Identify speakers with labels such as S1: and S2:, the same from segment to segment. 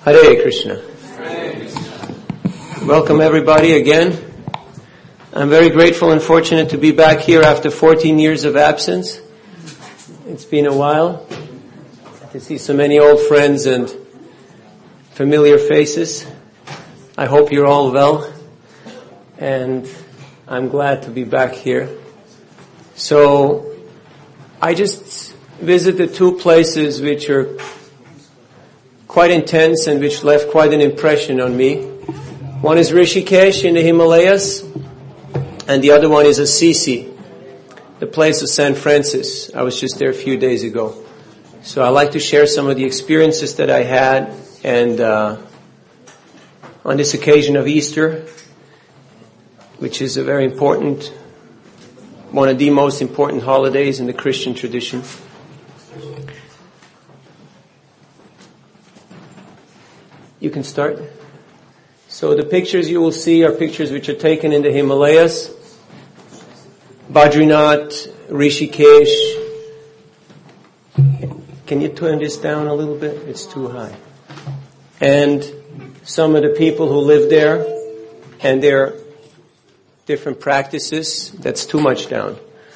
S1: Hare Krishna. Welcome everybody again. I'm very grateful and fortunate to be back here after 14 years of absence. It's been a while to see so many old friends and familiar faces. I hope you're all well, and I'm glad to be back here. So, I just visited two places which are quite intense and which left quite an impression on me. One is Rishikesh in the Himalayas, and the other one is Assisi, the place of St. Francis. I was just there a few days ago. So I'd like to share some of the experiences that I had, and on this occasion of Easter, which is a very important, one of the most important holidays in the Christian tradition. You can start. So the pictures you will see are pictures which are taken in the Himalayas. Badrinath, Rishikesh. Can you turn this down a little bit? It's too high. And some of the people who live there and their different practices. That's too much down.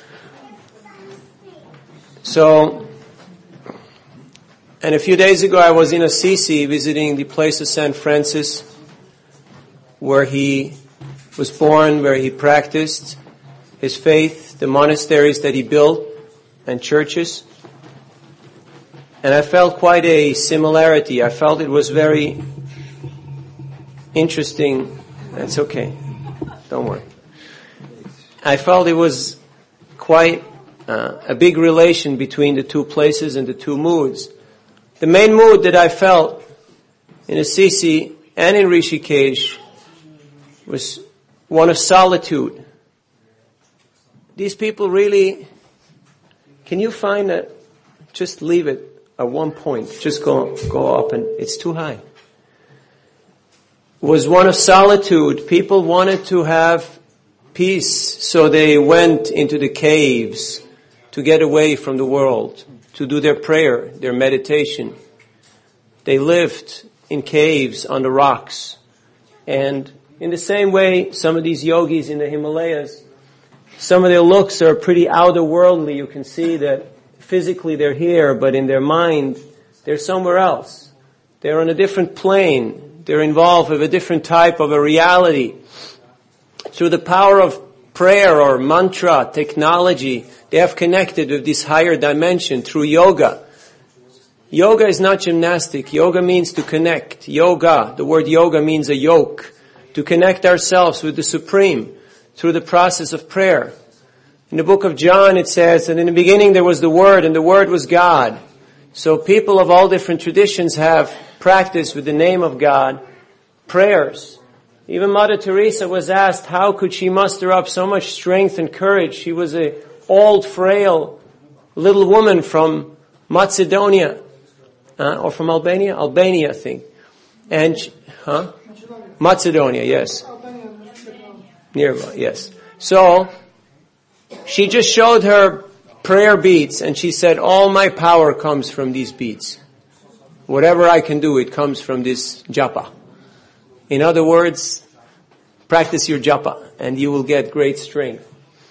S1: So, and a few days ago I was in Assisi visiting the place of St. Francis, where he was born, where he practiced his faith, the monasteries that he built, and churches. And I felt quite a similarity. I felt it was very interesting. That's okay. Don't worry. I felt it was quite a big relation between the two places and the two moods. The main mood that I felt in Assisi and in Rishikesh was one of solitude. These people really, can you find that, just leave it at one point, just go up, and it's too high. Was one of solitude. People wanted to have peace, so they went into the caves to get away from the world, to do their prayer, their meditation. They lived in caves on the rocks. And in the same way, some of these yogis in the Himalayas, some of their looks are pretty outer-worldly. You can see that physically they're here, but in their mind, they're somewhere else. They're on a different plane. They're involved with a different type of a reality. Through the power of prayer or mantra, technology, they have connected with this higher dimension through yoga. Yoga is not gymnastic. Yoga means to connect. Yoga, the word yoga means a yoke. To connect ourselves with the Supreme through the process of prayer. In the book of John it says that in the beginning there was the Word, and the Word was God. So people of all different traditions have practiced with the name of God prayers. Even Mother Teresa was asked how could she muster up so much strength and courage. She was a old, frail little woman from Macedonia, or from Albania, I think. And, Macedonia, yes. Nearby, yes. So, she just showed her prayer beads, and she said, all my power comes from these beads. Whatever I can do, it comes from this japa. In other words, practice your japa, and you will get great strength.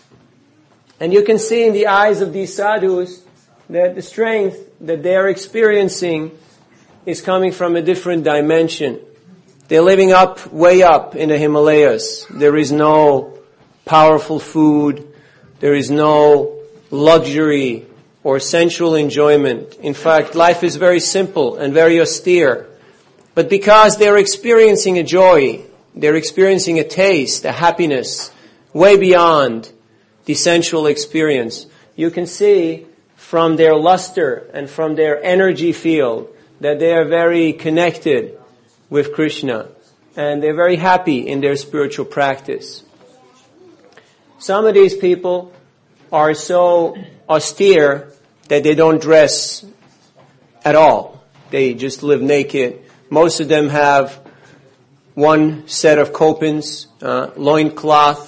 S1: And you can see in the eyes of these sadhus that the strength that they are experiencing is coming from a different dimension. They're living way up in the Himalayas. There is no powerful food. There is no luxury or sensual enjoyment. In fact, life is very simple and very austere. But because they're experiencing a joy, they're experiencing a taste, a happiness, way beyond the sensual experience, you can see from their luster and from their energy field that they are very connected with Krishna, and they're very happy in their spiritual practice. Some of these people are so austere that they don't dress at all. They just live naked. Most of them have one set of kopins, loincloth.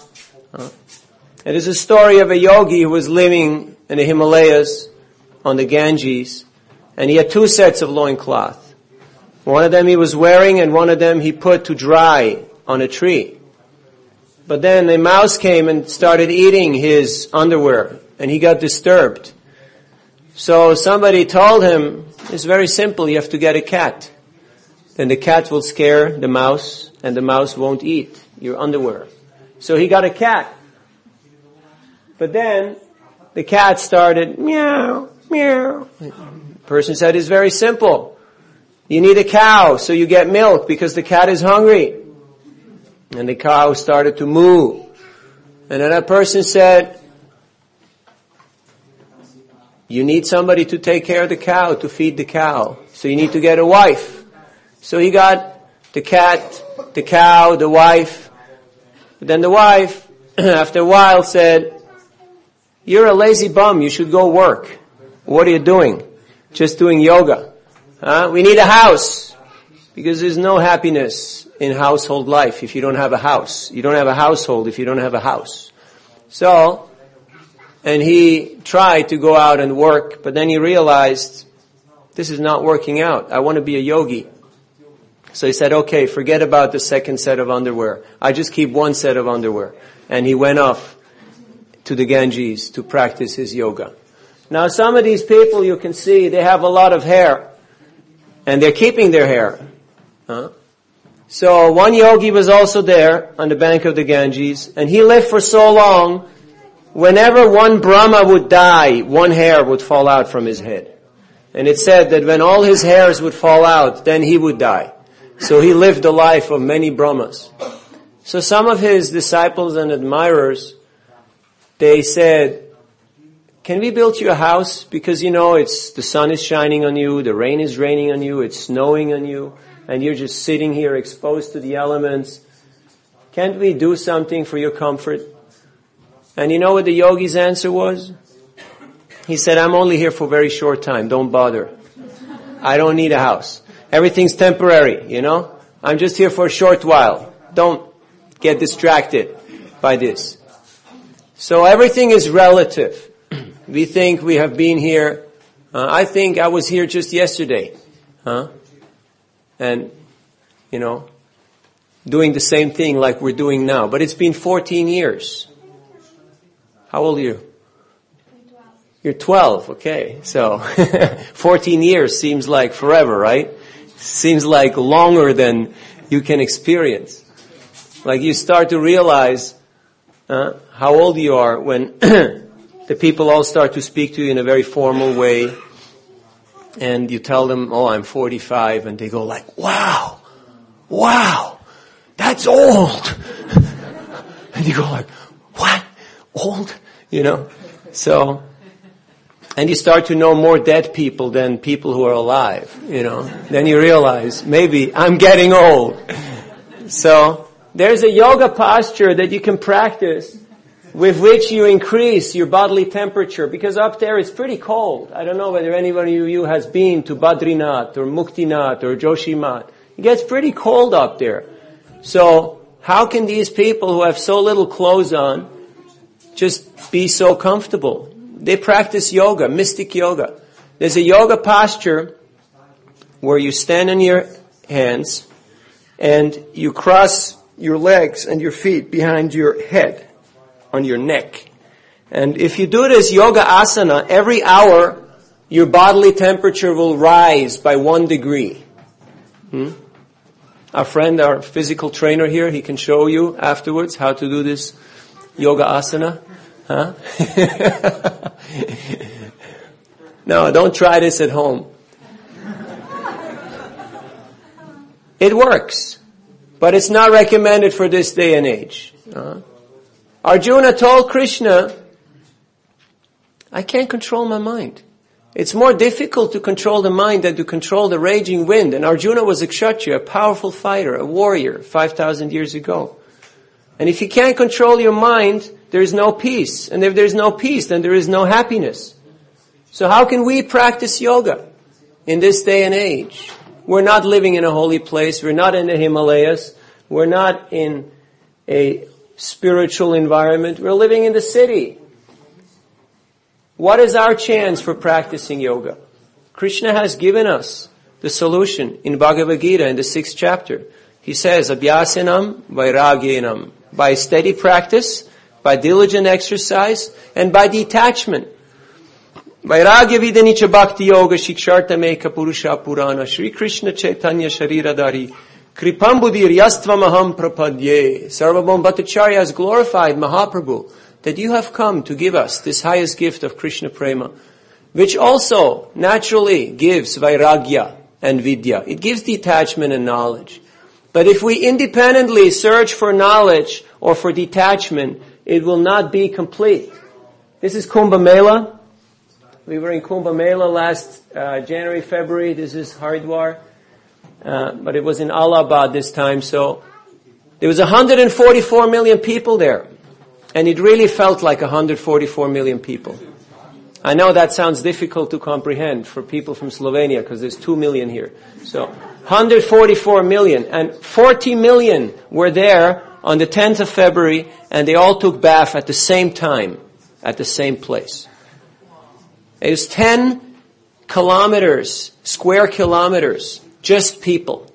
S1: It is a story of a yogi who was living in the Himalayas on the Ganges, and he had two sets of loincloth. One of them he was wearing and one of them he put to dry on a tree. But then a mouse came and started eating his underwear and he got disturbed. So somebody told him, it's very simple, you have to get a cat. Then the cat will scare the mouse and the mouse won't eat your underwear. So he got a cat. But then the cat started meow, meow. The person said it's very simple. You need a cow so you get milk because the cat is hungry. And the cow started to moo. And then that person said, you need somebody to take care of the cow, to feed the cow. So you need to get a wife. So he got the cat, the cow, the wife. But then the wife, after a while, said, you're a lazy bum, you should go work. What are you doing? Just doing yoga. We need a house. Because there's no happiness in household life if you don't have a house. You don't have a household if you don't have a house. So, and he tried to go out and work, but then he realized, this is not working out. I want to be a yogi. So he said, okay, forget about the second set of underwear. I just keep one set of underwear. And he went off to the Ganges to practice his yoga. Now some of these people you can see, they have a lot of hair. And they're keeping their hair. So one yogi was also there on the bank of the Ganges, and he lived for so long, whenever one Brahma would die, one hair would fall out from his head. And it said that when all his hairs would fall out, then he would die. So he lived a life of many Brahmas. So some of his disciples and admirers, they said, can we build you a house? Because the sun is shining on you, the rain is raining on you, it's snowing on you, and you're just sitting here exposed to the elements. Can't we do something for your comfort? And you know what the yogi's answer was? He said, I'm only here for a very short time, don't bother. I don't need a house. Everything's temporary, I'm just here for a short while. Don't get distracted by this. So everything is relative. We think we have been here. I think I was here just yesterday. And, doing the same thing like we're doing now. But it's been 14 years. How old are you? 12. You're 12, okay. So, 14 years seems like forever, right? Seems like longer than you can experience. Like you start to realize how old you are when the people all start to speak to you in a very formal way. And you tell them, oh, I'm 45. And they go like, wow, that's old. And you go like, what? Old? So, and you start to know more dead people than people who are alive, Then you realize, maybe I'm getting old. So, there's a yoga posture that you can practice with which you increase your bodily temperature, because up there it's pretty cold. I don't know whether anybody of you has been to Badrinath or Muktinath or Joshimath. It gets pretty cold up there. So how can these people who have so little clothes on just be so comfortable? They practice yoga, mystic yoga. There's a yoga posture where you stand on your hands and you cross your legs and your feet behind your head, on your neck. And if you do this yoga asana, every hour your bodily temperature will rise by 1 degree. Our friend, our physical trainer here, he can show you afterwards how to do this yoga asana. No, don't try this at home. It works, but it's not recommended for this day and age. Arjuna told Krishna, I can't control my mind. It's more difficult to control the mind than to control the raging wind. And Arjuna was a kshatriya, a powerful fighter, a warrior, 5,000 years ago. And if you can't control your mind, there is no peace. And if there is no peace, then there is no happiness. So how can we practice yoga in this day and age? We're not living in a holy place. We're not in the Himalayas. We're not in a spiritual environment. We're living in the city. What is our chance for practicing yoga? Krishna has given us the solution in Bhagavad Gita in the 6th chapter. He says, Abhyasanam vairagyenam, by steady practice, by diligent exercise, and by detachment. Vairagya vidanicha bhakti yoga shikshartameka purusha purana Shri Krishna Chaitanya Shariradari Kripambudir yastvamaham prapadye. Sarvabhauma Bhattacharya has glorified Mahaprabhu that you have come to give us this highest gift of Krishna Prema, which also naturally gives vairagya and vidya. It gives detachment and knowledge. But if we independently search for knowledge or for detachment, it will not be complete. This is Kumbh Mela. We were in Kumbh Mela last January, February. This is Haridwar. But it was in Allahabad this time. So there was 144 million people there. And it really felt like 144 million people. I know that sounds difficult to comprehend for people from Slovenia because there's 2 million here. So 144 million, and 40 million were there on the 10th of February, and they all took bath at the same time, at the same place. It was 10 kilometers, square kilometers, just people.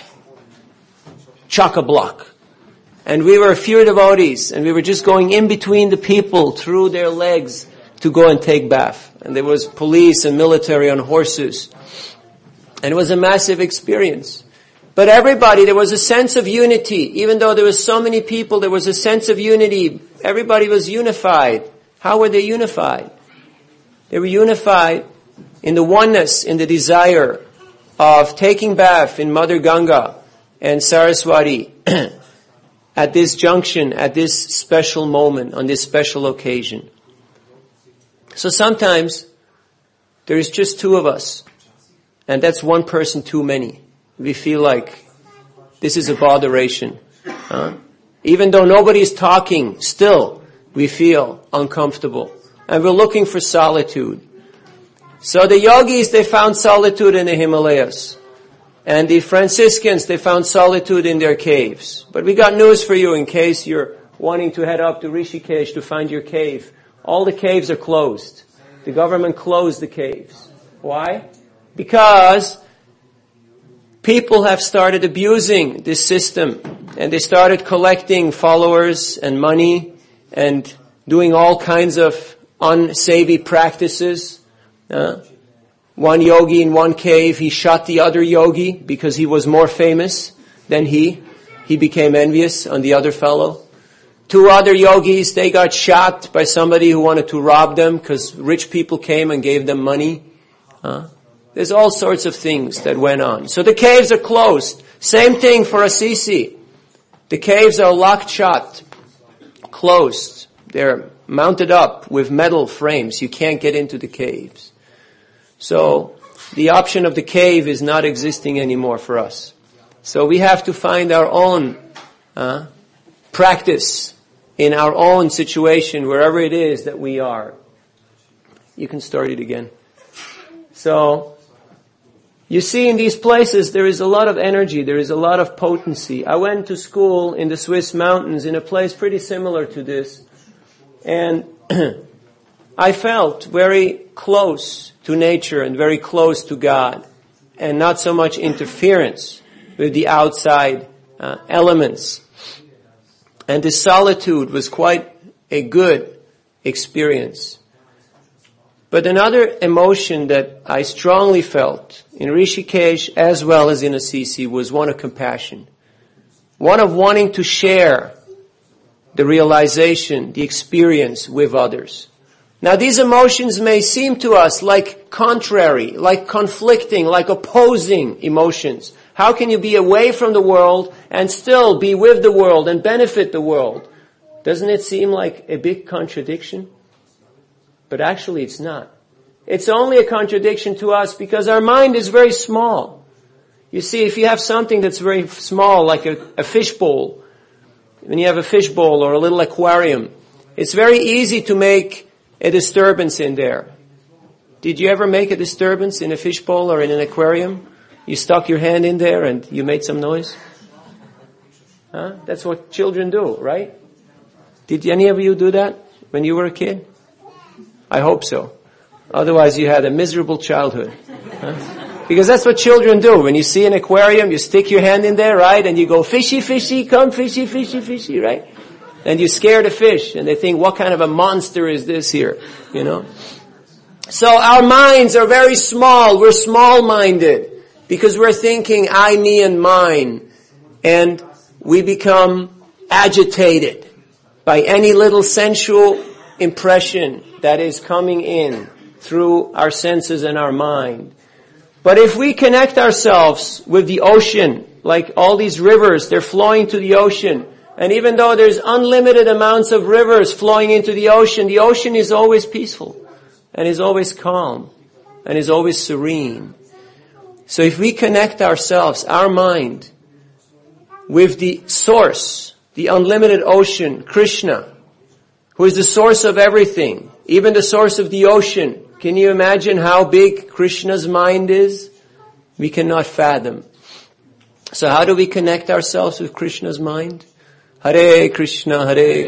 S1: Chock-a-block. And we were a few devotees, and we were just going in between the people through their legs to go and take bath. And there was police and military on horses. And it was a massive experience. But everybody, there was a sense of unity. Even though there was so many people, there was a sense of unity. Everybody was unified. How were they unified? They were unified in the oneness, in the desire of taking bath in Mother Ganga and Saraswati at this junction, at this special moment, on this special occasion. So sometimes there is just two of us, and that's one person too many. We feel like this is a botheration. Even though nobody is talking, still we feel uncomfortable. And we're looking for solitude. So the yogis, they found solitude in the Himalayas. And the Franciscans, they found solitude in their caves. But we got news for you in case you're wanting to head up to Rishikesh to find your cave. All the caves are closed. The government closed the caves. Why? Because people have started abusing this system, and they started collecting followers and money and doing all kinds of unsavvy practices. One yogi in one cave, he shot the other yogi because he was more famous than he. He became envious on the other fellow. 2 other yogis, they got shot by somebody who wanted to rob them because rich people came and gave them money. There's all sorts of things that went on. So the caves are closed. Same thing for Assisi. The caves are locked shut, closed. They're mounted up with metal frames. You can't get into the caves. So the option of the cave is not existing anymore for us. So we have to find our own practice in our own situation, wherever it is that we are. You can start it again. So, you see in these places there is a lot of energy, there is a lot of potency. I went to school in the Swiss mountains in a place pretty similar to this. And I felt very close to nature and very close to God. And not so much interference with the outside elements. And the solitude was quite a good experience. But another emotion that I strongly felt in Rishikesh as well as in Assisi was one of compassion. One of wanting to share the realization, the experience with others. Now these emotions may seem to us like contrary, like conflicting, like opposing emotions. How can you be away from the world and still be with the world and benefit the world? Doesn't it seem like a big contradiction? But actually it's not. It's only a contradiction to us because our mind is very small. You see, if you have something that's very small, like a fish bowl, when you have a fish bowl or a little aquarium, it's very easy to make a disturbance in there. Did you ever make a disturbance in a fish bowl or in an aquarium? You stuck your hand in there and you made some noise? That's what children do, right? Did any of you do that when you were a kid? I hope so. Otherwise you had a miserable childhood. Because that's what children do. When you see an aquarium, you stick your hand in there, right? And you go, fishy, fishy, come fishy, fishy, fishy, right? And you scare the fish. And they think, what kind of a monster is this here? You know? So our minds are very small. We're small-minded. Because we're thinking, I, me, and mine. And we become agitated by any little sensual impression that is coming in through our senses and our mind. But if we connect ourselves with the ocean, like all these rivers, they're flowing to the ocean. And even though there's unlimited amounts of rivers flowing into the ocean is always peaceful and is always calm and is always serene. So if we connect ourselves, our mind, with the source, the unlimited ocean, Krishna, who is the source of everything, even the source of the ocean. Can you imagine how big Krishna's mind is? We cannot fathom. So how do we connect ourselves with Krishna's mind? Hare Krishna,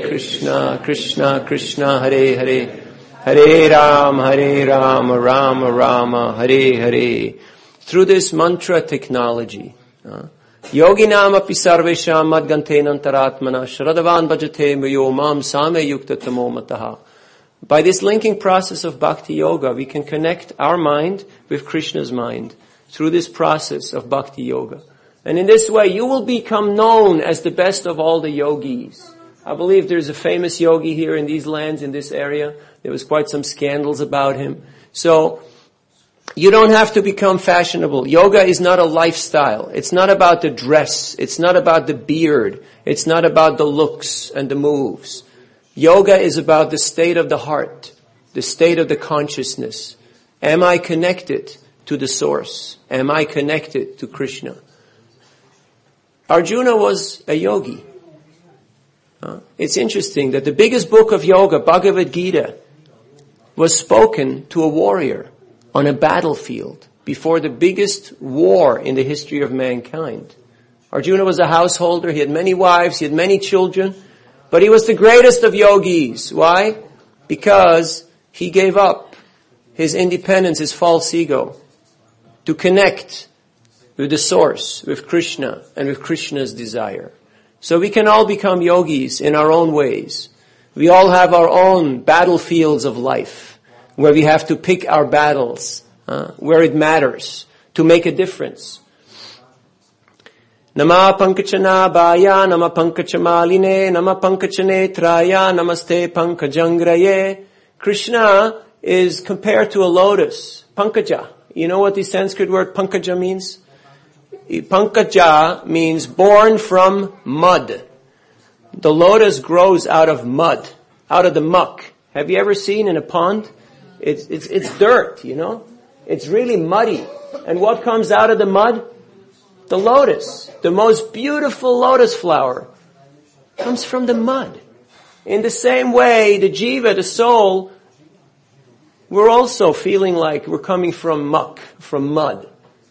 S1: Krishna Krishna, Hare Hare, Hare Rama, Rama Rama, Hare Hare. Through this mantra technology, Yoginam api sarvesham madgante nantaratmana shradavan bhajate mayo mam same yukta tamo mataha. By this linking process of bhakti yoga, we can connect our mind with Krishna's mind through this process of bhakti yoga. And in this way, you will become known as the best of all the yogis. I believe there's a famous yogi here in these lands, in this area. There was quite some scandals about him. So, you don't have to become fashionable. Yoga is not a lifestyle. It's not about the dress. It's not about the beard. It's not about the looks and the moves. Yoga is about the state of the heart, the state of the consciousness. Am I connected to the source? Am I connected to Krishna? Arjuna was a yogi. It's interesting that the biggest book of yoga, Bhagavad Gita, was spoken to a warrior on a battlefield before the biggest war in the history of mankind. Arjuna was a householder. He had many wives. He had many children. But he was the greatest of yogis. Why? Because he gave up his independence, his false ego, to connect with the source, with Krishna, and with Krishna's desire. So we can all become yogis in our own ways. We all have our own battlefields of life, where we have to pick our battles, where it matters, to make a difference. Nama pankachana bhaya, nama pankachamaline, nama pankachanetraya, namaste pankajangraye. Krishna is compared to a lotus, pankaja. You know what the Sanskrit word pankaja means? Pankaja means born from mud. The lotus grows out of mud, out of the muck. Have you ever seen in a pond? It's dirt, you know? It's really muddy. And what comes out of the mud? The lotus. The most beautiful lotus flower comes from the mud. In the same way, the jiva, the soul, we're also feeling like we're coming from muck, from mud.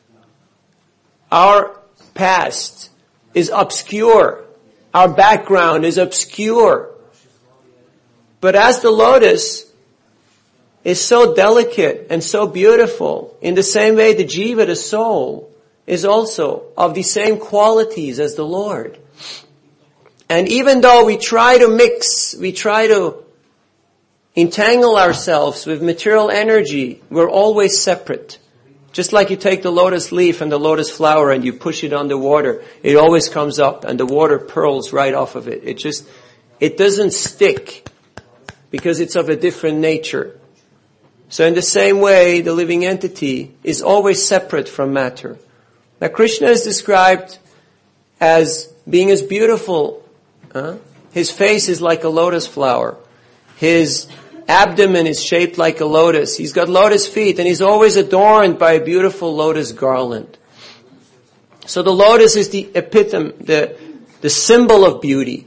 S1: Our past is obscure. Our background is obscure. But as the lotus is so delicate and so beautiful, in the same way the jiva, the soul, is also of the same qualities as the Lord. And even though we try to mix, we try to entangle ourselves with material energy, we're always separate. Just like you take the lotus leaf and the lotus flower and you push it on the water, it always comes up and the water purls right off of it. It doesn't stick because it's of a different nature. So in the same way, the living entity is always separate from matter. Now Krishna is described as being as beautiful. His face is like a lotus flower. His abdomen is shaped like a lotus. He's got lotus feet and he's always adorned by a beautiful lotus garland. So the lotus is the epitome, the symbol of beauty.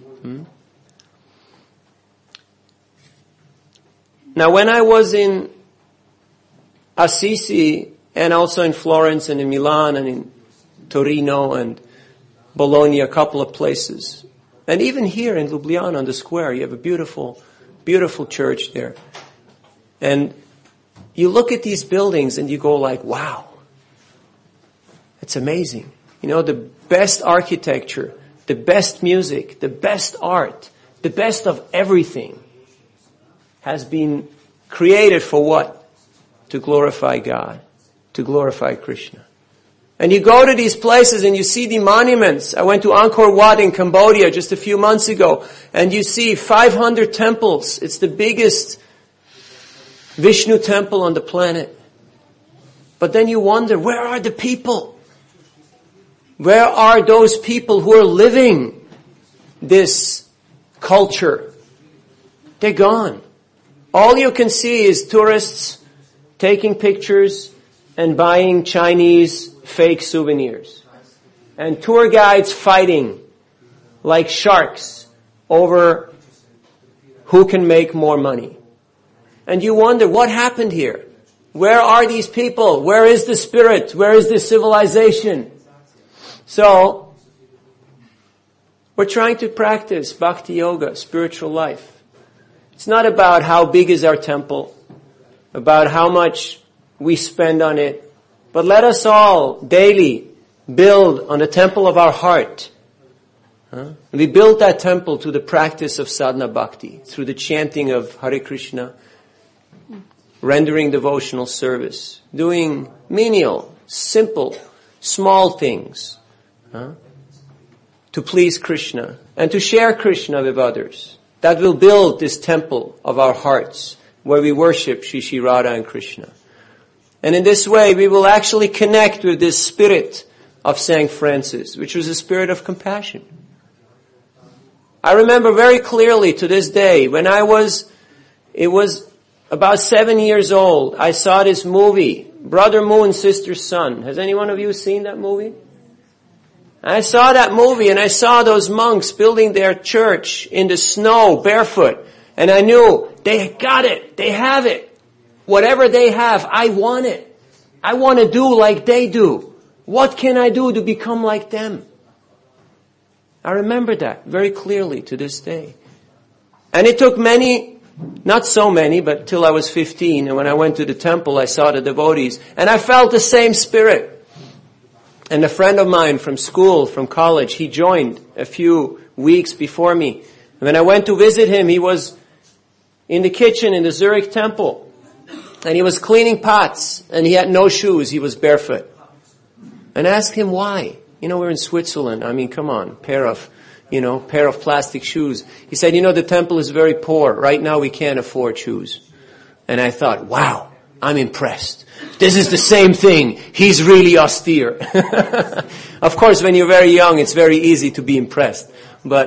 S1: Now when I was in Assisi and also in Florence and in Milan and in Torino and Bologna, a couple of places. And even here in Ljubljana on the square, you have a beautiful, beautiful church there. And you look at these buildings and you go like, wow, It's amazing. The best architecture, the best music, the best art, the best of everything has been created for what? To glorify God, to glorify Krishna. And you go to these places and you see the monuments. I went to Angkor Wat in Cambodia just a few months ago, and you see 500 temples. It's the biggest Vishnu temple on the planet. But then you wonder, where are the people? Where are those people who are living this culture? They're gone. All you can see is tourists taking pictures and buying Chinese fake souvenirs. And tour guides fighting like sharks over who can make more money. And you wonder, what happened here? Where are these people? Where is the spirit? Where is the civilization? So, we're trying to practice bhakti yoga, spiritual life. It's not about how big is our temple, about how much we spend on it, but let us all daily build on the temple of our heart. We build that temple through the practice of sadhana bhakti, through the chanting of Hare Krishna, rendering devotional service, doing menial, simple, small things to please Krishna and to share Krishna with others. That will build this temple of our hearts where we worship Shri Shri Radha and Krishna. And in this way, we will actually connect with this spirit of St. Francis, which was a spirit of compassion. I remember very clearly to this day, when it was about 7 years old, I saw this movie, Brother Moon, Sister Sun. Has any one of you seen that movie? I saw that movie and I saw those monks building their church in the snow, barefoot. And I knew they got it. They have it. Whatever they have, I want it. I want to do like they do. What can I do to become like them? I remember that very clearly to this day. And it took many, not so many, but till I was 15. And when I went to the temple, I saw the devotees. And I felt the same spirit. And a friend of mine from school, from college, he joined a few weeks before me. And when I went to visit him, he was in the kitchen in the Zurich temple. And he was cleaning pots. And he had no shoes. He was barefoot. And I asked him why. We're in Switzerland. I mean, come on, pair of plastic shoes. He said, the temple is very poor. Right now we can't afford shoes. And I thought, wow, I'm impressed. This is the same thing. He's really austere. Of course, when you're very young, it's very easy to be impressed. But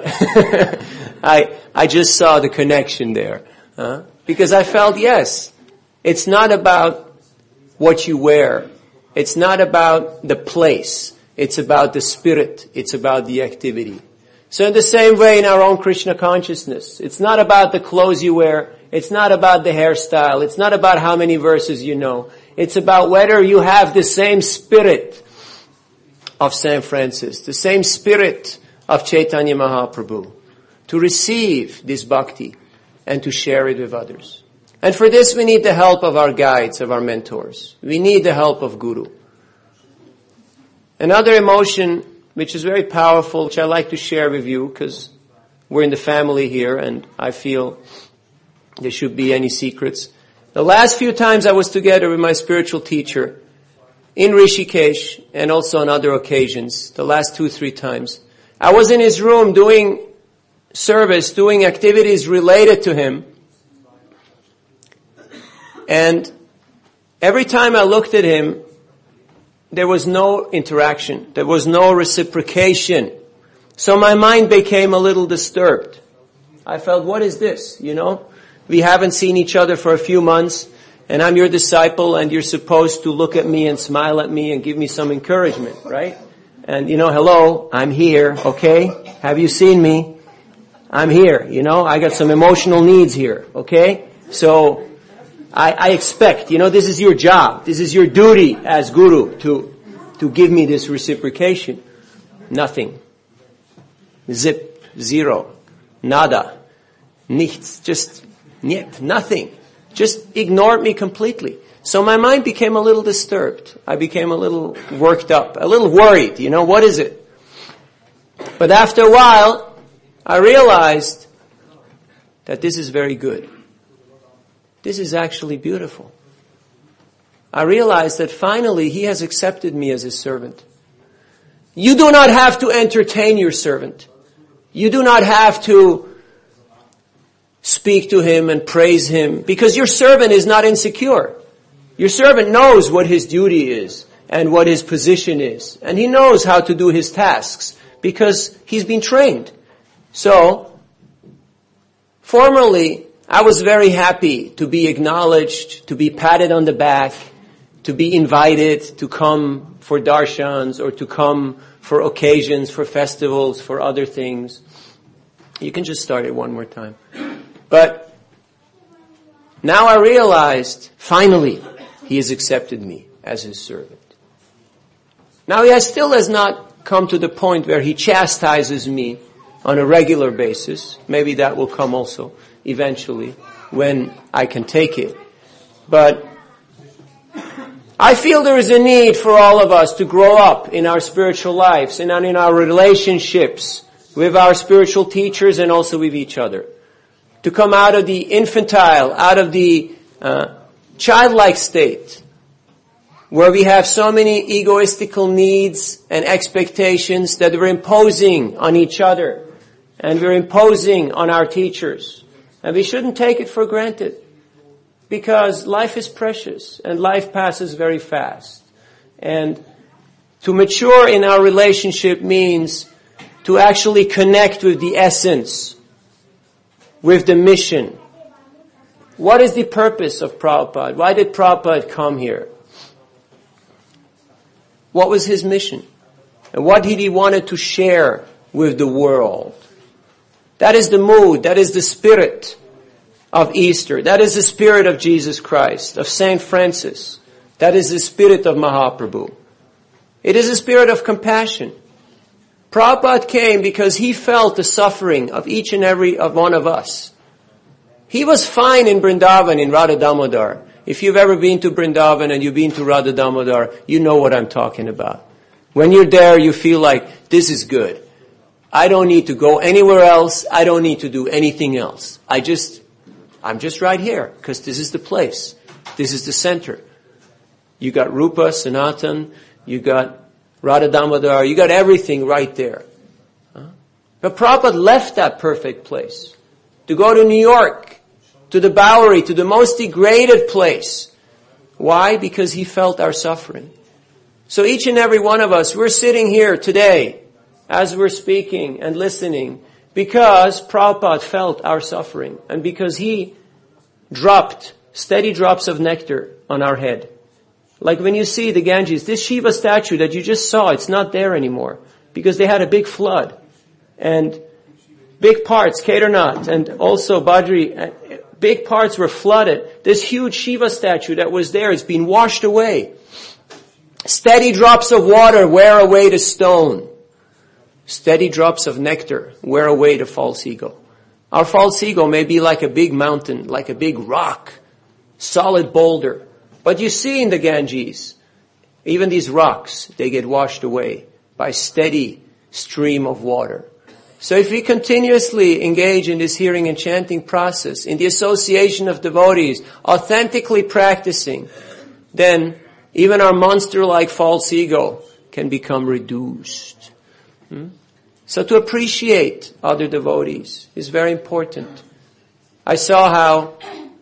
S1: I just saw the connection there. Because I felt, yes, it's not about what you wear. It's not about the place. It's about the spirit. It's about the activity. So in the same way in our own Krishna consciousness, it's not about the clothes you wear. It's not about the hairstyle. It's not about how many verses you know. It's about whether you have the same spirit of St. Francis, the same spirit of Chaitanya Mahaprabhu, to receive this bhakti and to share it with others. And for this we need the help of our guides, of our mentors. We need the help of Guru. Another emotion which is very powerful, which I like to share with you because we're in the family here and I feel there should be any secrets. The last few times I was together with my spiritual teacher in Rishikesh and also on other occasions, the last 2-3 times, I was in his room doing service, doing activities related to him. And every time I looked at him, there was no interaction. There was no reciprocation. So my mind became a little disturbed. I felt, what is this? We haven't seen each other for a few months, and I'm your disciple, and you're supposed to look at me and smile at me and give me some encouragement, right? And, hello, I'm here, okay? Have you seen me? I'm here, I got some emotional needs here, okay? So, I expect, this is your job. This is your duty as guru to give me this reciprocation. Nothing. Zip. Zero. Nada. Nichts. Just niet. Nothing. Just ignored me completely. So my mind became a little disturbed. I became a little worked up, a little worried. What is it? But after a while, I realized that this is very good. This is actually beautiful. I realized that finally He has accepted me as His servant. You do not have to entertain your servant. You do not have to speak to Him and praise Him, because your servant is not insecure. Your servant knows what his duty is and what his position is. And he knows how to do his tasks because he's been trained. So, formerly, I was very happy to be acknowledged, to be patted on the back, to be invited to come for darshans or to come for occasions, for festivals, for other things. You can just start it one more time. But now I realized, finally, He has accepted me as His servant. Now He still has not come to the point where He chastises me on a regular basis. Maybe that will come also eventually when I can take it. But I feel there is a need for all of us to grow up in our spiritual lives and in our relationships with our spiritual teachers and also with each other. To come out of the infantile, out of the childlike state, where we have so many egoistical needs and expectations that we're imposing on each other and we're imposing on our teachers. And we shouldn't take it for granted, because life is precious and life passes very fast. And to mature in our relationship means to actually connect with the essence, with the mission. What is the purpose of Prabhupada? Why did Prabhupada come here? What was his mission? And what did he wanted to share with the world? That is the mood, that is the spirit of Easter. That is the spirit of Jesus Christ, of Saint Francis. That is the spirit of Mahaprabhu. It is a spirit of compassion. Prabhupada came because he felt the suffering of each and every one of us. He was fine in Vrindavan, in Radha Damodar. If you've ever been to Vrindavan and you've been to Radha Damodar, you know what I'm talking about. When you're there, you feel like, this is good. I don't need to go anywhere else. I don't need to do anything else. I'm just right here, because this is the place. This is the center. You got Rupa, Sanatan, you got Radha Damodar, you got everything right there. But Prabhupada left that perfect place to go to New York, to the Bowery, to the most degraded place. Why? Because he felt our suffering. So each and every one of us, we're sitting here today as we're speaking and listening because Prabhupada felt our suffering and because he dropped steady drops of nectar on our head. Like when you see the Ganges, this Shiva statue that you just saw, it's not there anymore because they had a big flood. And big parts, Kedarnath and also Badri, big parts were flooded. This huge Shiva statue that was there, it's been washed away. Steady drops of water wear away the stone. Steady drops of nectar wear away the false ego. Our false ego may be like a big mountain, like a big rock, solid boulder. But you see in the Ganges, even these rocks, they get washed away by steady stream of water. So if we continuously engage in this hearing and chanting process, in the association of devotees, authentically practicing, then even our monster-like false ego can become reduced. So to appreciate other devotees is very important. I saw how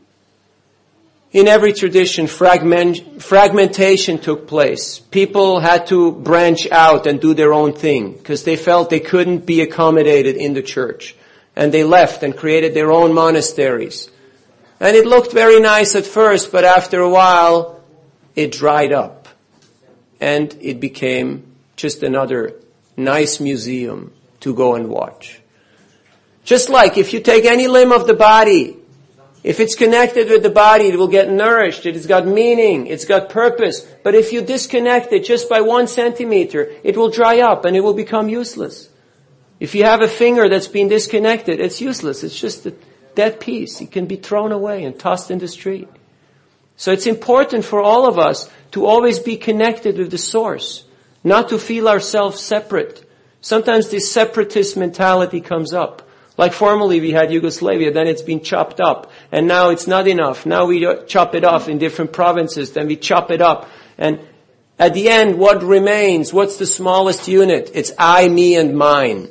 S1: in every tradition fragmentation took place. People had to branch out and do their own thing because they felt they couldn't be accommodated in the church. And they left and created their own monasteries. And it looked very nice at first, but after a while it dried up. And it became just another nice museum to go and watch. Just like if you take any limb of the body, if it's connected with the body, it will get nourished, it's got meaning, it's got purpose. But if you disconnect it just by 1 centimeter, it will dry up and it will become useless. If you have a finger that's been disconnected, it's useless. It's just a dead piece. It can be thrown away and tossed in the street. So it's important for all of us to always be connected with the source, not to feel ourselves separate. Sometimes this separatist mentality comes up. Like formerly we had Yugoslavia, then it's been chopped up, and now it's not enough. Now we chop it off in different provinces, then we chop it up. And at the end, what remains? What's the smallest unit? It's I, me, and mine.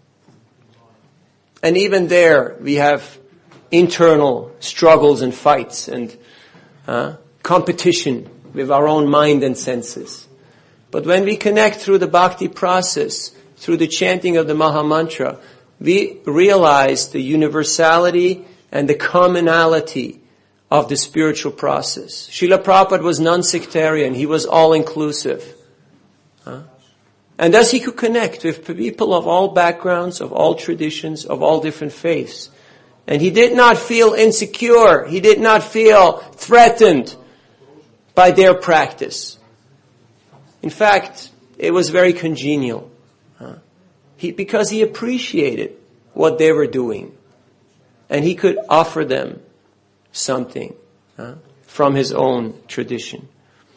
S1: And even there, we have internal struggles and fights and competition with our own mind and senses. But when we connect through the bhakti process, through the chanting of the Maha Mantra, we realize the universality and the commonality of the spiritual process. Srila Prabhupada was non-sectarian. He was all-inclusive. And thus he could connect with people of all backgrounds, of all traditions, of all different faiths. And he did not feel insecure. He did not feel threatened by their practice. In fact, it was very congenial. Because he appreciated what they were doing. And he could offer them something from his own tradition.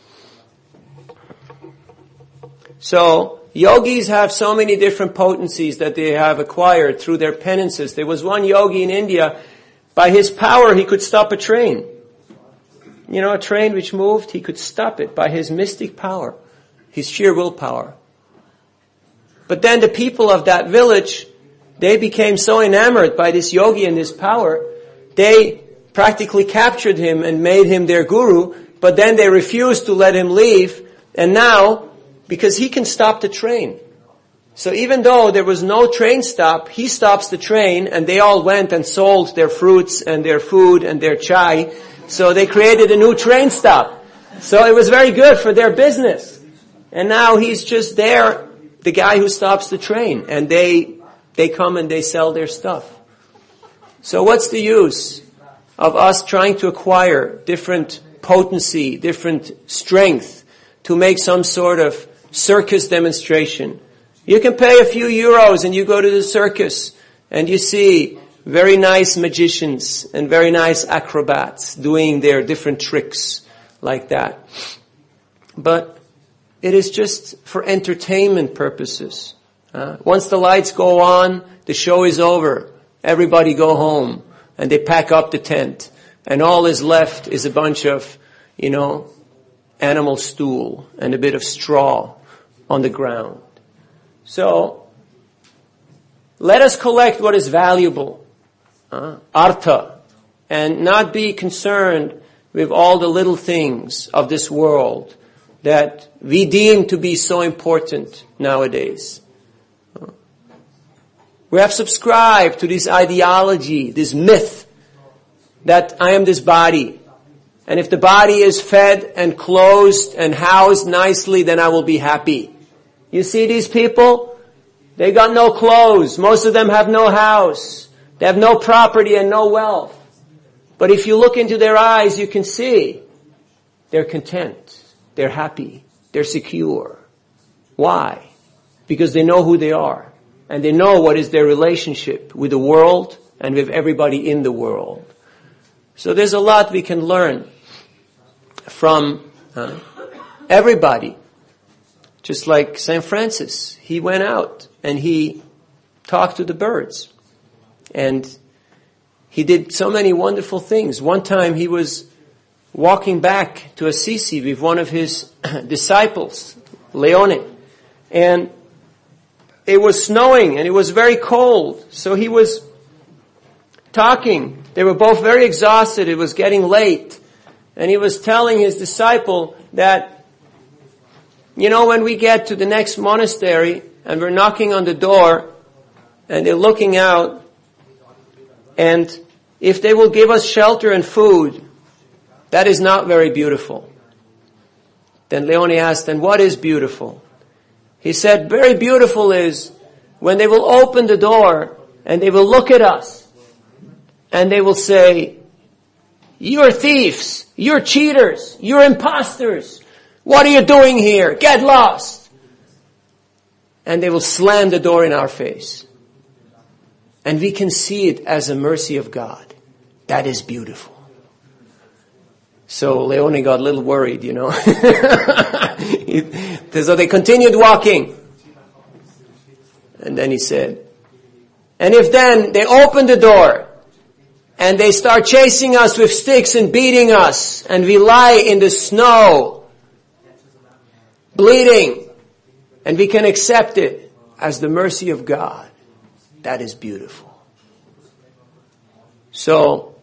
S1: So, yogis have so many different potencies that they have acquired through their penances. There was one yogi in India, by his power he could stop a train. You know, a train which moved, he could stop it by his mystic power, his sheer willpower. But then the people of that village, they became so enamored by this yogi and his power, they practically captured him and made him their guru, but then they refused to let him leave, and now, because he can stop the train. So even though there was no train stop, he stops the train, and they all went and sold their fruits and their food and their chai, so they created a new train stop. So it was very good for their business. And now he's just there, the guy who stops the train, and they come and they sell their stuff. So what's the use of us trying to acquire different potency, different strength to make some sort of circus demonstration? You can pay a few euros and you go to the circus and you see very nice magicians and very nice acrobats doing their different tricks like that. But it is just for entertainment purposes. Once the lights go on, the show is over. Everybody go home and they pack up the tent. And all is left is a bunch of, animal stool and a bit of straw on the ground. So, let us collect what is valuable, artha, and not be concerned with all the little things of this world that we deem to be so important nowadays. We have subscribed to this ideology, this myth, that I am this body. And if the body is fed and clothed and housed nicely, then I will be happy. You see these people? They got no clothes. Most of them have no house. They have no property and no wealth. But if you look into their eyes, you can see they're content. They're happy. They're secure. Why? Because they know who they are. And they know what is their relationship with the world and with everybody in the world. So there's a lot we can learn from everybody. Just like St. Francis, he went out and he talked to the birds. And he did so many wonderful things. One time he was walking back to Assisi with one of his disciples, Leone. And it was snowing and it was very cold. So he was talking. They were both very exhausted. It was getting late. And he was telling his disciple that, when we get to the next monastery and we're knocking on the door and they're looking out, and if they will give us shelter and food, that is not very beautiful. Then Leone asked, and what is beautiful? He said, very beautiful is when they will open the door and they will look at us and they will say, you're thieves, you're cheaters, you're imposters. What are you doing here? Get lost. And they will slam the door in our face. And we can see it as a mercy of God. That is beautiful. So Leone got a little worried, So they continued walking. And then he said, and if then they open the door and they start chasing us with sticks and beating us and we lie in the snow, bleeding, and we can accept it as the mercy of God, that is beautiful. So,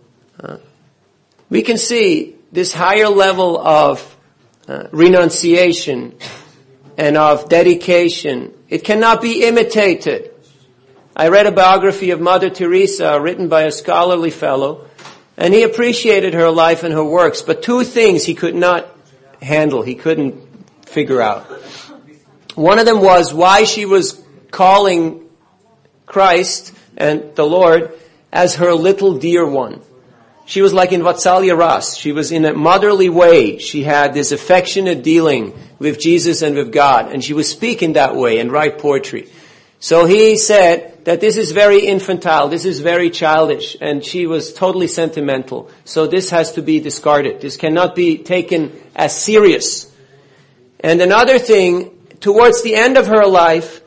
S1: we can see this higher level of renunciation and of dedication. It cannot be imitated. I read a biography of Mother Teresa written by a scholarly fellow, and he appreciated her life and her works, but two things he could not handle, he couldn't figure out. One of them was why she was calling Christ and the Lord as her little dear one. She was like in Vatsalya Ras. She was in a motherly way. She had this affectionate dealing with Jesus and with God, and she was speaking that way and write poetry. So he said that this is very infantile, this is very childish, and she was totally sentimental. So this has to be discarded. This cannot be taken as serious. And another thing, towards the end of her life,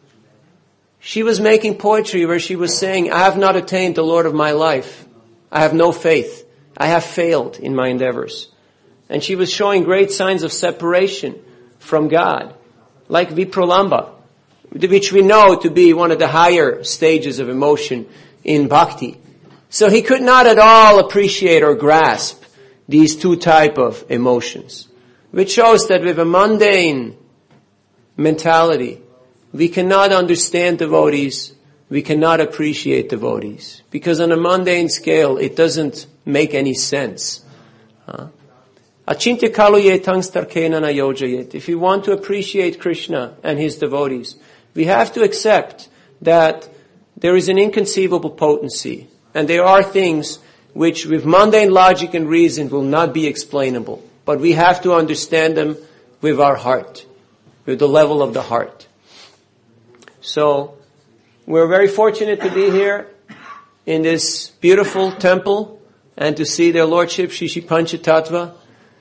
S1: she was making poetry where she was saying, I have not attained the Lord of my life. I have no faith. I have failed in my endeavors. And she was showing great signs of separation from God, like Vipralamba, which we know to be one of the higher stages of emotion in bhakti. So he could not at all appreciate or grasp these two type of emotions, which shows that with a mundane mentality, we cannot understand devotees, we cannot appreciate devotees, because on a mundane scale, it doesn't make any sense. Achintya kalu yetang starkena na yojayet. If we want to appreciate Krishna and his devotees, we have to accept that there is an inconceivable potency, and there are things which with mundane logic and reason will not be explainable. But we have to understand them with our heart, with the level of the heart. So, we're very fortunate to be here in this beautiful temple and to see their Lordship, Shishi Panchatattva,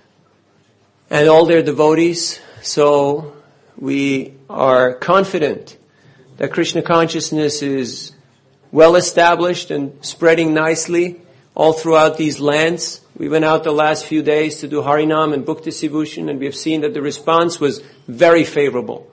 S1: and all their devotees. So, we are confident that Krishna consciousness is well established and spreading nicely all throughout these lands. We went out the last few days to do Harinam and Bhukti Sibhushan, and we have seen that the response was very favorable.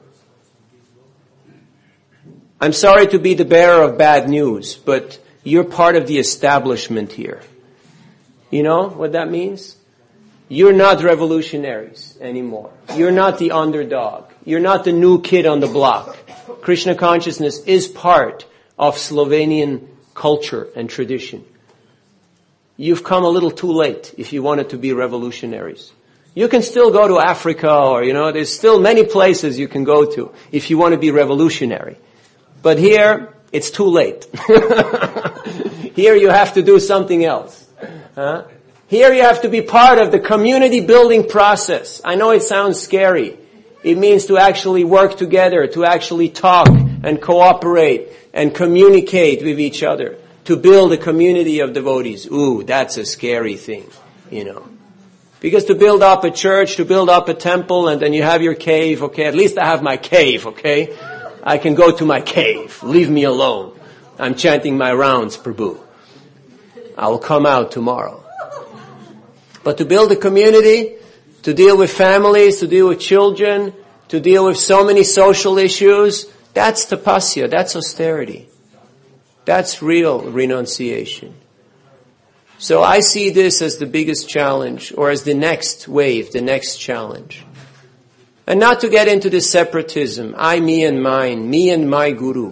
S1: I'm sorry to be the bearer of bad news, but you're part of the establishment here. You know what that means? You're not revolutionaries anymore. You're not the underdog. You're not the new kid on the block. Krishna consciousness is part of Slovenian culture and tradition. You've come a little too late if you wanted to be revolutionaries. You can still go to Africa or, there's still many places you can go to if you want to be revolutionary. But here, it's too late. Here you have to do something else. Here you have to be part of the community building process. I know it sounds scary. It means to actually work together, to actually talk and cooperate and communicate with each other, to build a community of devotees. Ooh, that's a scary thing, Because to build up a church, to build up a temple, and then you have your cave, okay, at least I have my cave, okay? I can go to my cave. Leave me alone. I'm chanting my rounds, Prabhu. I will come out tomorrow. But to build a community, to deal with families, to deal with children, to deal with so many social issues, that's tapasya, that's austerity. That's real renunciation. So I see this as the biggest challenge, or as the next wave, the next challenge. And not to get into this separatism, I, me and mine, me and my guru.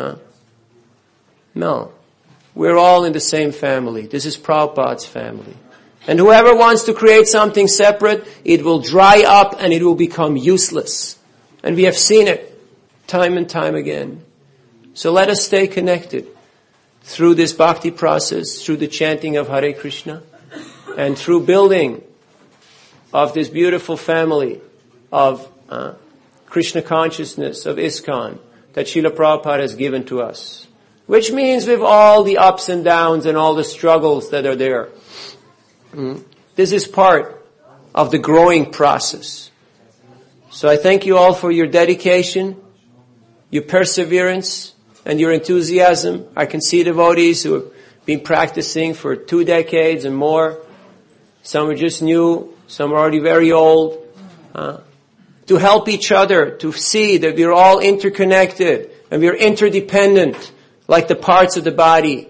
S1: No. We're all in the same family. This is Prabhupada's family. And whoever wants to create something separate, it will dry up and it will become useless. And we have seen it time and time again. So let us stay connected through this bhakti process, through the chanting of Hare Krishna, and through building of this beautiful family of Krishna consciousness, of ISKCON, that Srila Prabhupada has given to us. Which means with all the ups and downs and all the struggles that are there. This is part of the growing process. So I thank you all for your dedication, your perseverance, and your enthusiasm. I can see devotees who have been practicing for 2 decades and more. Some are just new, some are already very old. To help each other, to see that we're all interconnected and we're interdependent like the parts of the body.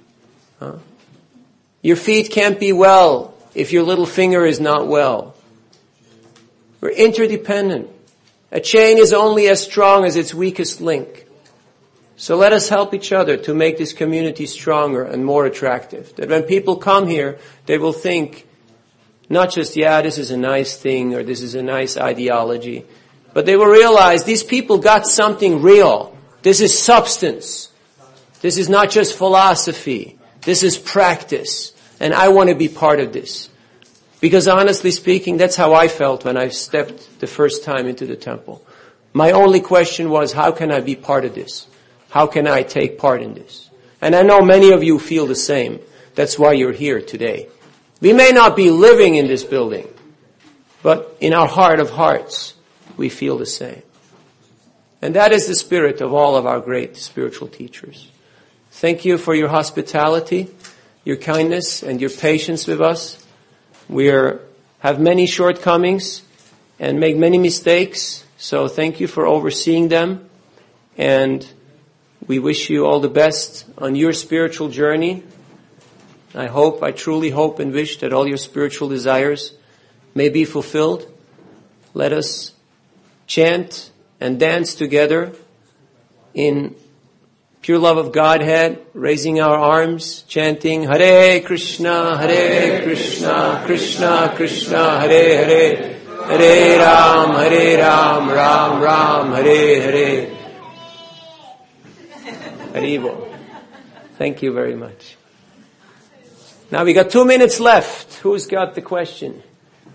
S1: Your feet can't be well if your little finger is not well. We're interdependent. A chain is only as strong as its weakest link. So let us help each other to make this community stronger and more attractive. That when people come here, they will think, not just, this is a nice thing or this is a nice ideology, but they will realize these people got something real. This is substance. This is not just philosophy. This is practice. And I want to be part of this. Because honestly speaking, that's how I felt when I stepped the first time into the temple. My only question was, how can I be part of this? How can I take part in this? And I know many of you feel the same. That's why you're here today. We may not be living in this building, but in our heart of hearts, we feel the same. And that is the spirit of all of our great spiritual teachers. Thank you for your hospitality, your kindness, and your patience with us. We have many shortcomings and make many mistakes, so thank you for overseeing them. And we wish you all the best on your spiritual journey. I truly hope and wish that all your spiritual desires may be fulfilled. Let us chant and dance together in pure love of Godhead, raising our arms, chanting Hare Krishna, Krishna Krishna, Hare Hare, Hare Ram, Ram Ram, Hare Hare. Haribo. Thank you very much. Now we got 2 minutes left. Who's got the question?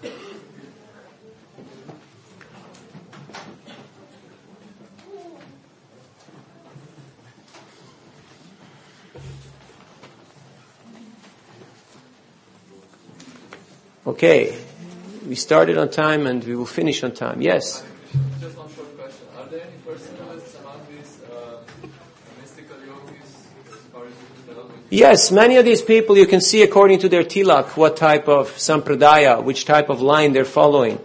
S1: Okay. We started on time and we will finish on time. Yes?
S2: Just one short question. Are there any personalists among these mystical yogis as far as you can tell?
S1: Yes, many of these people you can see according to their tilak what type of sampradaya, which type of line they're following.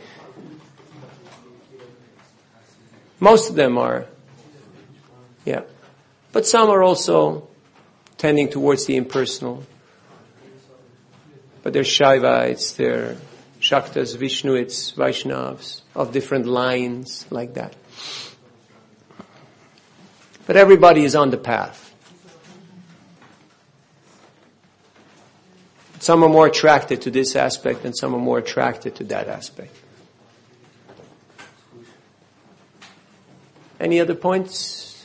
S1: Most of them are. Yeah. But some are also tending towards the impersonal. But they're Shaivites, they're Shaktas, Vishnuites, Vaishnavas, of different lines like that. But everybody is on the path. Some are more attracted to this aspect and some are more attracted to that aspect. Any other points?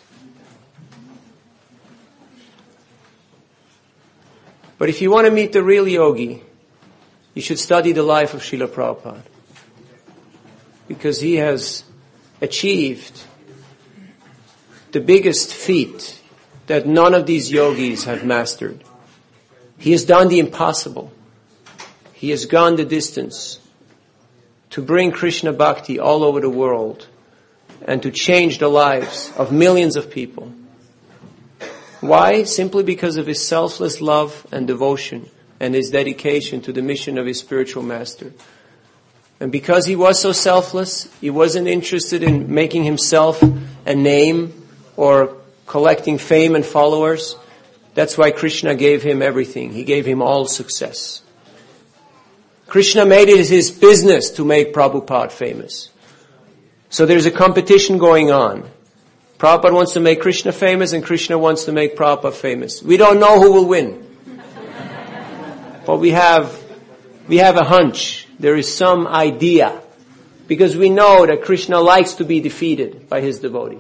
S1: But if you want to meet the real yogi, you should study the life of Srila Prabhupada. Because he has achieved the biggest feat that none of these yogis have mastered. He has done the impossible. He has gone the distance to bring Krishna Bhakti all over the world and to change the lives of millions of people. Why? Simply because of his selfless love and devotion and his dedication to the mission of his spiritual master. And because he was so selfless, he wasn't interested in making himself a name or collecting fame and followers. That's why Krishna gave him everything. He gave him all success. Krishna made it his business to make Prabhupada famous. So there's a competition going on. Prabhupada wants to make Krishna famous and Krishna wants to make Prabhupada famous. We don't know who will win. But we have a hunch. There is some idea. Because we know that Krishna likes to be defeated by his devotee.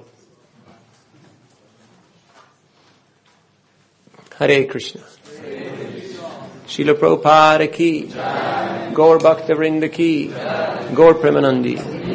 S1: Hare Krishna. Srila Prabhupada ki. Gaur Bhakta Vrinda ki. Gaur Premanandi.